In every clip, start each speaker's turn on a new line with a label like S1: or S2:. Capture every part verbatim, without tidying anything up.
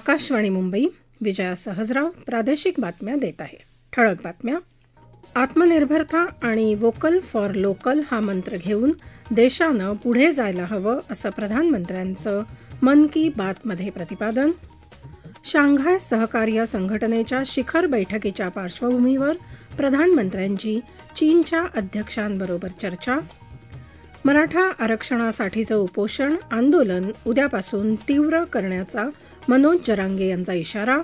S1: आकाशवाणी मुंबई. विजया सहजराव प्रादेशिक बातम्या देत आहे. ठळक बातम्या. आत्मनिर्भरता आणि वोकल फॉर लोकल हा मंत्र घेऊन देशानं पुढे जायला हवं असं प्रधानमंत्र्यांचं मन की बातमध्ये प्रतिपादन. शांघाय सहकार्य संघटनेच्या शिखर बैठकीच्या पार्श्वभूमीवर प्रधानमंत्र्यांची चीनच्या अध्यक्षांबरोबर चर्चा. मराठा आरक्षणासाठीचं उपोषण आंदोलन उद्यापासून तीव्र करण्याचा मनोज जरांगे यांचा इशारा.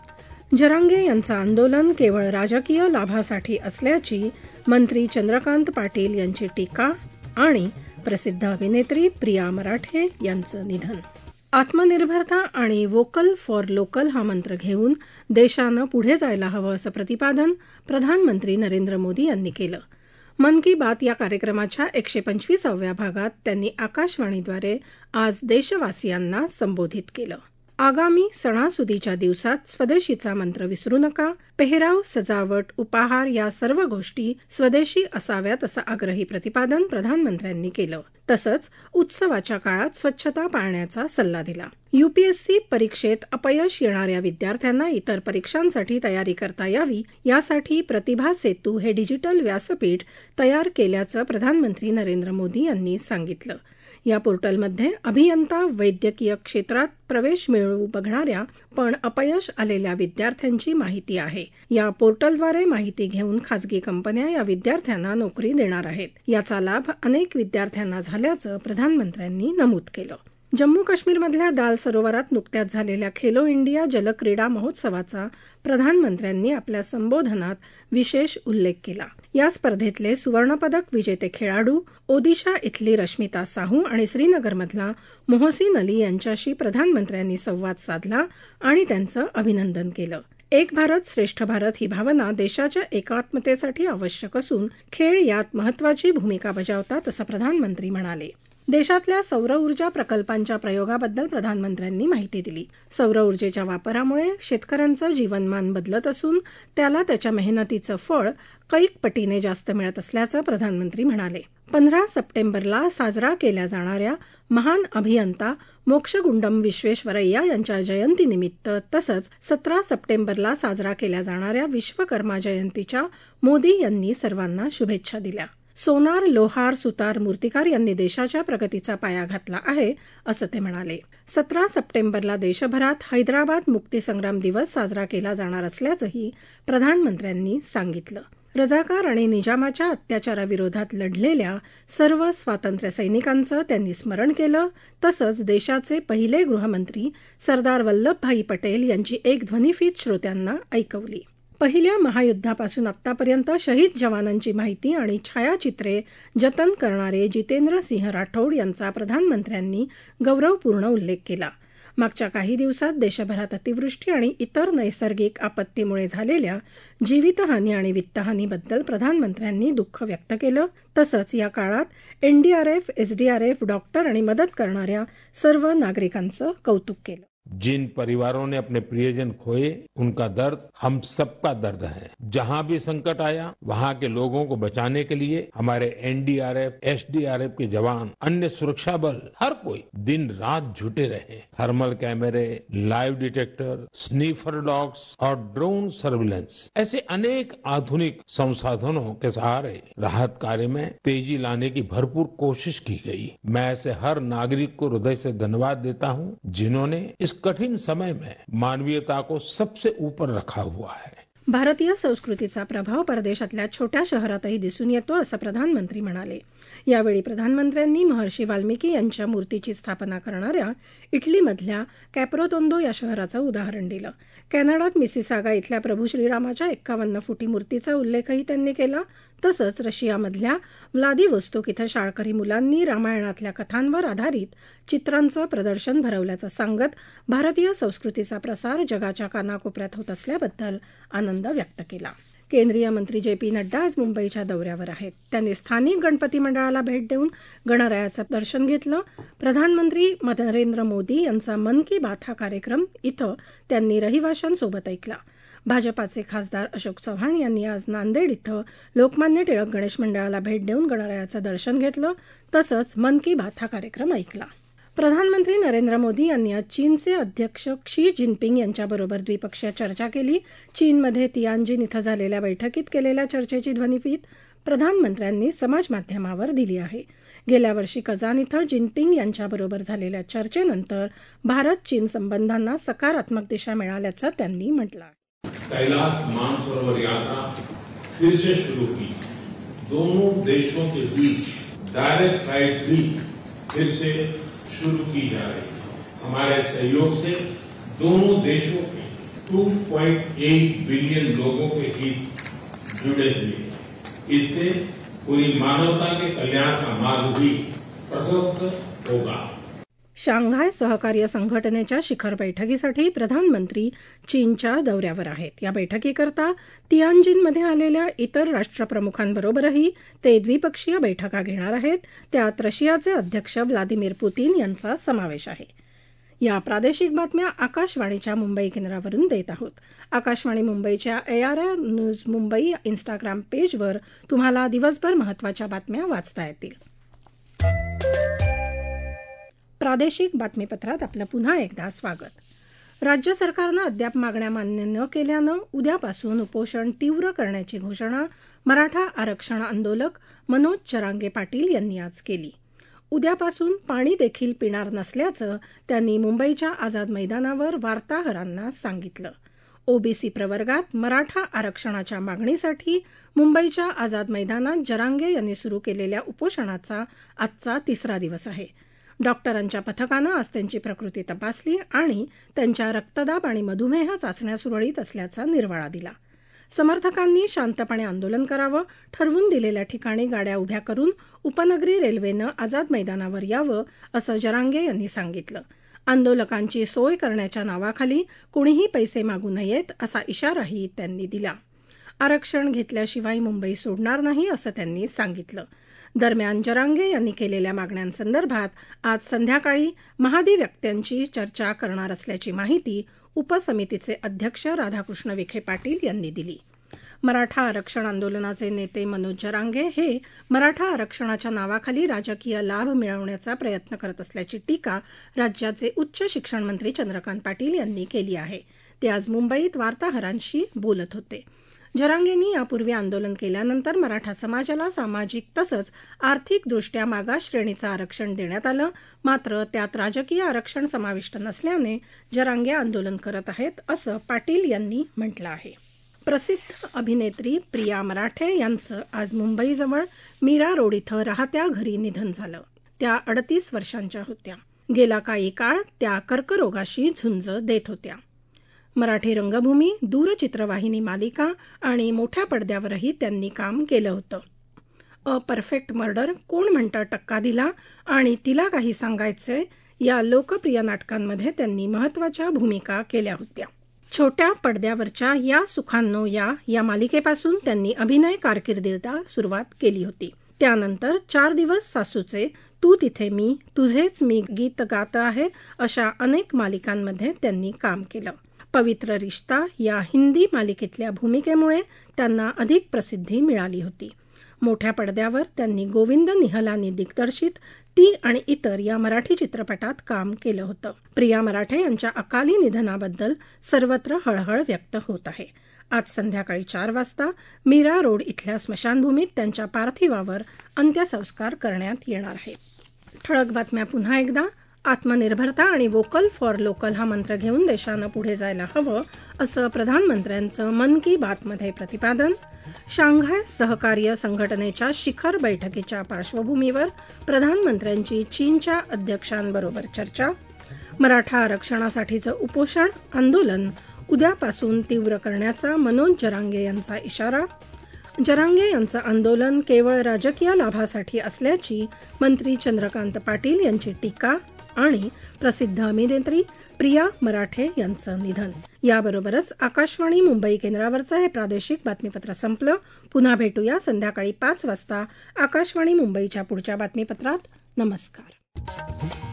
S1: जरांगे यांचं आंदोलन केवळ राजकीय लाभासाठी असल्याची मंत्री चंद्रकांत पाटील यांची टीका. आणि प्रसिद्ध अभिनेत्री प्रिया मराठे यांचं निधन. आत्मनिर्भरता आणि वोकल फॉर लोकल हा मंत्र घेऊन देशानं पुढे जायला हवं असं प्रतिपादन प्रधानमंत्री नरेंद्र मोदी यांनी केलं. मन की बात या कार्यक्रमाच्या एकशे पंचवीसाव्या भागात त्यांनी आकाशवाणीद्वारे आज देशवासियांना संबोधित केलं. आगामी सणासुदीच्या दिवसात स्वदेशीचा मंत्र विसरू नका. पेहराव, सजावट, उपहार या सर्व गोष्टी स्वदेशी असाव्यात असं आग्रही प्रतिपादन प्रधानमंत्र्यांनी केलं. तसंच उत्सवाच्या काळात स्वच्छता पाळण्याचा सल्ला दिला. यूपीएससी परीक्षेत अपयश येणाऱ्या विद्यार्थ्यांना इतर परीक्षांसाठी तयारी करता यावी यासाठी प्रतिभा सेतू हे डिजिटल व्यासपीठ तयार केल्याचं प्रधानमंत्री नरेंद्र मोदी यांनी सांगितलं. या पोर्टलमध्ये अभियंता, वैद्यकीय क्षेत्रात प्रवेश मिळवू बघणाऱ्या पण अपयश आलेल्या विद्यार्थ्यांची माहिती आहे. या पोर्टलद्वारे माहिती घेऊन खासगी कंपन्या या विद्यार्थ्यांना नोकरी देणार आहेत. याचा लाभ अनेक विद्यार्थ्यांना झाल्याचं प्रधानमंत्र्यांनी नमूद केलं. जम्मू काश्मीरमधल्या दाल सरोवरात नुकत्याच झालेल्या खेलो इंडिया जलक्रीडा महोत्सवाचा प्रधानमंत्र्यांनी आपल्या संबोधनात विशेष उल्लेख केला. या स्पर्धेतले सुवर्णपदक विजेते खेळाडू ओदिशा इथली रश्मिता साहू आणि श्रीनगरमधला मोहसिन अली यांच्याशी प्रधानमंत्र्यांनी संवाद साधला आणि त्यांचं अभिनंदन केलं. एक भारत श्रेष्ठ भारत ही भावना देशाच्या एकात्मतेसाठी आवश्यक असून खेळ यात महत्वाची भूमिका बजावतात असं प्रधानमंत्री म्हणाले. देशातल्या सौर ऊर्जा प्रकल्पांच्या प्रयोगाबद्दल प्रधानमंत्र्यांनी माहिती दिली. सौर ऊर्जेच्या वापरामुळे शेतकऱ्यांचं जीवनमान बदलत असून त्याला त्याच्या मेहनतीचं फळ कैक पटीने जास्त मिळत असल्याचं प्रधानमंत्री म्हणाले. पंधरा सप्टेंबरला साजरा केल्या जाणाऱ्या महान अभियंता मोक्षगुंडम विश्वेश्वरय्या यांच्या जयंतीनिमित्त तसंच सतरा सप्टेंबरला साजरा केल्या जाणाऱ्या विश्वकर्मा जयंतीच्या मोदी यांनी सर्वांना शुभेच्छा दिल्या. सोनार, लोहार, सुतार, मूर्तिकार यांनी देशाच्या प्रगतीचा पाया घातला आहे असं ते म्हणाले. सतरा सप्टेंबरला देशभरात हैदराबाद मुक्तीसंग्राम दिवस साजरा केला जाणार असल्याचंही प्रधानमंत्र्यांनी सांगितलं. रजाकार आणि निजामाच्या अत्याचाराविरोधात लढलेल्या सर्व स्वातंत्र्य सैनिकांचं त्यांनी स्मरण केलं. तसंच देशाचे पहिले गृहमंत्री सरदार वल्लभभाई पटेल यांची एक ध्वनिफीत श्रोत्यांना ऐकवली. पहिल्या महायुद्धापासून आतापर्यंत शहीद जवानांची माहिती आणि छायाचित्रे जतन करणारे जितेंद्र सिंह राठोड यांचा प्रधानमंत्र्यांनी गौरवपूर्ण उल्लेख केला. मागच्या काही दिवसात देशभरात अतिवृष्टी आणि इतर नैसर्गिक आपत्तीमुळे झालेल्या जीवितहानी आणि वित्तहानीबद्दल प्रधानमंत्र्यांनी दुःख व्यक्त केलं. तसंच या काळात एनडीआरएफ, एसडीआरएफ, डॉक्टर आणि मदत करणाऱ्या सर्व नागरिकांचं कौतुक केलं.
S2: जिन परिवारों ने अपने प्रियजन खोए उनका दर्द हम सबका दर्द है. जहां भी संकट आया वहां के लोगों को बचाने के लिए हमारे एनडीआरएफ, एसडीआरएफ के जवान, अन्य सुरक्षा बल, हर कोई दिन रात जुटे रहे. थर्मल कैमरे, लाइव डिटेक्टर, स्नीफर डॉग्स और ड्रोन सर्विलेंस ऐसे अनेक आधुनिक संसाधनों के सहारे राहत कार्य में तेजी लाने की भरपूर कोशिश की गई. मैं ऐसे हर नागरिक को हृदय से धन्यवाद देता हूं जिन्होंने इस कठिन समय में मानवीयता को सबसे ऊपर रखा हुआ है.
S1: भारतीय संस्कृतीचा प्रभाव परदेशातल्या छोट्या शहरातही दिसून येतो असं प्रधानमंत्री म्हणाले. यावेळी प्रधानमंत्र्यांनी महर्षी वाल्मिकी यांच्या मूर्तीची स्थापना करणाऱ्या इटलीमधल्या कॅप्रोतोंदो या शहराचं उदाहरण दिलं. कॅनडात मिसिसागा इथल्या प्रभू श्रीरामाच्या एक्कावन्न फुटी मूर्तीचा उल्लेखही त्यांनी केला. तसंच रशियामधल्या व्लादिवोस्तोक इथं शाळकरी मुलांनी रामायणातल्या कथांवर आधारित चित्रांचं प्रदर्शन भरवल्याचं सांगत भारतीय संस्कृतीचा प्रसार जगाच्या कानाकोपऱ्यात होत असल्याबद्दल आनंद व्यक्त केला. केंद्रीय मंत्री जे पी नड्डा आज मुंबईच्या दौऱ्यावर आहेत. त्यांनी स्थानिक गणपती मंडळाला भेट देऊन गणरायाचं दर्शन घेतलं. प्रधानमंत्री नरेंद्र मोदी यांचा मन की बात हा कार्यक्रम इथं त्यांनी रहिवाशांसोबत ऐकला. भाजपाचे खासदार अशोक चव्हाण यांनी आज नांदेड इथं लोकमान्य टिळक गणेश मंडळाला भेट देऊन गणरायाचं दर्शन घेतलं. तसंच मन की बात हा कार्यक्रम ऐकला. प्रधानमंत्री नरेंद्र मोदी यांनी आज चीनचे अध्यक्ष क्षी जिनपिंग यांच्याबरोबर द्विपक्षीय चर्चा केली. चीनमध्ये तियानजिन इथं झालेल्या बैठकीत केलेल्या चर्चेची ध्वनिफीत प्रधानमंत्र्यांनी समाजमाध्यमावर दिली आहे. गेल्या वर्षी कझान इथं जिनपिंग यांच्याबरोबर झालेल्या चर्चेनंतर भारत चीन संबंधांना सकारात्मक दिशा मिळाल्याचं त्यांनी म्हटलं आहे.
S2: कैलाश मानसरोवर यात्रा फिर से शुरू की. दोनों देशों के बीच डायरेक्ट फ्लाइट भी फिर से शुरू की जा रही है. हमारे सहयोग से दोनों देशों के दो पॉइंट एक बिलियन लोगों के हित जुड़े हुए हैं. इससे पूरी मानवता के कल्याण का मार्ग भी प्रशस्त होगा.
S1: शांघाय सहकार्य संघटनेच्या शिखर बैठकीसाठी प्रधानमंत्री चीनच्या दौऱ्यावर आहेत. या बैठकीकरता तियानजिनमध्ये आलेल्या इतर राष्ट्रप्रमुखांबरोबरही ते द्विपक्षीय बैठका घेणार आहेत. त्यात रशियाचे अध्यक्ष व्लादिमीर पुतीन यांचा समावेश आहे. या प्रादेशिक बातम्या आकाशवाणीच्या मुंबई केंद्रावरून देत आहोत. आकाशवाणी मुंबईच्या एआरआय न्यूज मुंबई इन्स्टाग्राम पेजवर तुम्हाला दिवसभर महत्त्वाच्या बातम्या वाचता येतील. प्रादेशिक बातमीपत्रात आपलं पुन्हा एकदा स्वागत. राज्य सरकारनं अद्याप मागण्या मान्य न केल्यानं उद्यापासून उपोषण तीव्र करण्याची घोषणा मराठा आरक्षण आंदोलक मनोज जरांगे पाटील यांनी आज केली. उद्यापासून पाणी देखील पिणार नसल्याचं त्यांनी मुंबईच्या आझाद मैदानावर वार्ताहरांना सांगितलं. ओबीसी प्रवर्गात मराठा आरक्षणाच्या मागणीसाठी मुंबईच्या आझाद मैदानात जरांगे यांनी सुरू केलेल्या उपोषणाचा आजचा तिसरा दिवस आहे. डॉक्टरांच्या पथकानं आज त्यांची प्रकृती तपासली आणि त्यांच्या रक्तदाब आणि मधुमेह चाचण्या सुरळीत असल्याचा निर्वाळा दिला. समर्थकांनी शांतपणे आंदोलन करावं, ठरवून दिलेल्या ठिकाणी गाड्या उभ्या करून उपनगरी रेल्वेनं आझाद मैदानावर यावं असं जरांगे यांनी सांगितलं. आंदोलकांची सोय करण्याच्या नावाखाली कुणीही पैसे मागू नयेत असा इशाराही त्यांनी दिला. आरक्षण घेतल्याशिवाय मुंबई सोडणार नाही असं त्यांनी सांगितलं. दरम्यान जरांगे यांनी केलेल्या मागण्यांसंदर्भात आज संध्याकाळी महाधिवक्त्यांची चर्चा करणार असल्याची माहिती उपसमितीचे अध्यक्ष राधाकृष्ण विखे पाटील यांनी दिली. मराठा आरक्षण आंदोलनाचे नेते मनोज जरांगे हे मराठा आरक्षणाच्या नावाखाली राजकीय लाभ मिळवण्याचा प्रयत्न करत असल्याची टीका राज्याचे उच्च शिक्षण मंत्री चंद्रकांत पाटील यांनी केली आहे. ते आज मुंबईत वार्ताहरांशी बोलत होते. जरांगेंनी यापूर्वी आंदोलन केल्यानंतर मराठा समाजाला सामाजिक तसंच आर्थिकदृष्ट्या मागास श्रेणीचं आरक्षण देण्यात आलं. मात्र त्यात राजकीय आरक्षण समाविष्ट नसल्याने जरांगे आंदोलन करत आहेत असं पाटील यांनी म्हटलं आहे. प्रसिद्ध अभिनेत्री प्रिया मराठे यांचं आज मुंबईजवळ मीरा रोड इथं राहत्या घरी निधन झालं. त्या अडतीस वर्षांच्या होत्या. गेला काही काळ त्या कर्करोगाशी झुंज देत होत्या. मराठी रंगभूमी, दूरचित्रवाहिनी मालिका आणि मोठ्या पडद्यावरही त्यांनी काम केलं होतं. अ परफेक्ट मर्डर, कोण म्हणतं टक्का दिला आणि तिला काही सांगायचंय या लोकप्रिय नाटकांमध्ये त्यांनी महत्त्वाच्या भूमिका केल्या होत्या. छोट्या पडद्यावरच्या या सुखांनो या या मालिकेपासून त्यांनी अभिनय कारकिर्दीला सुरुवात केली होती. त्यानंतर चार दिवस सासूचे, तू तिथे मी, तुझेच मी गीत गात आहे अशा अनेक मालिकांमध्ये त्यांनी काम केलं. पवित्र रिश्ता या हिंदी मालिकेतल्या भूमिकेमुळे त्यांना अधिक प्रसिद्धी मिळाली होती. मोठ्या पडद्यावर त्यांनी गोविंद निहलानी दिग्दर्शित ती आणि इतर या मराठी चित्रपटात काम केलं होतं. प्रिया मराठे यांच्या अकाली निधनाबद्दल सर्वत्र हळहळ व्यक्त होत आहे. आज संध्याकाळी चार वाजता मीरा रोड इथल्या स्मशानभूमीत त्यांच्या पार्थिवावर अंत्यसंस्कार करण्यात येणार आहे. ठळक बातम्या पुन्हा एकदा. आत्मनिर्भरता आणि वोकल फॉर लोकल हा मंत्र घेऊन देशानं पुढे जायला हवं असं प्रधानमंत्र्यांचं मन की बातमध्ये प्रतिपादन. शांघाय सहकार्य संघटनेच्या शिखर बैठकीच्या पार्श्वभूमीवर प्रधानमंत्र्यांची चीनच्या अध्यक्षांबरोबर चर्चा. मराठा आरक्षणासाठीचं उपोषण आंदोलन उद्यापासून तीव्र करण्याचा मनोज जरांगे यांचा इशारा. जरांगे यांचं आंदोलन केवळ राजकीय लाभासाठी असल्याची मंत्री चंद्रकांत पाटील यांची टीका. आणि प्रसिद्ध अभिनेत्री प्रिया मराठे यांचं निधन. याबरोबरच आकाशवाणी मुंबई केंद्रावरचं हे प्रादेशिक बातमीपत्र संपलं. पुन्हा भेटूया संध्याकाळी पाच वाजता आकाशवाणी मुंबईच्या पुढच्या बातमीपत्रात. नमस्कार.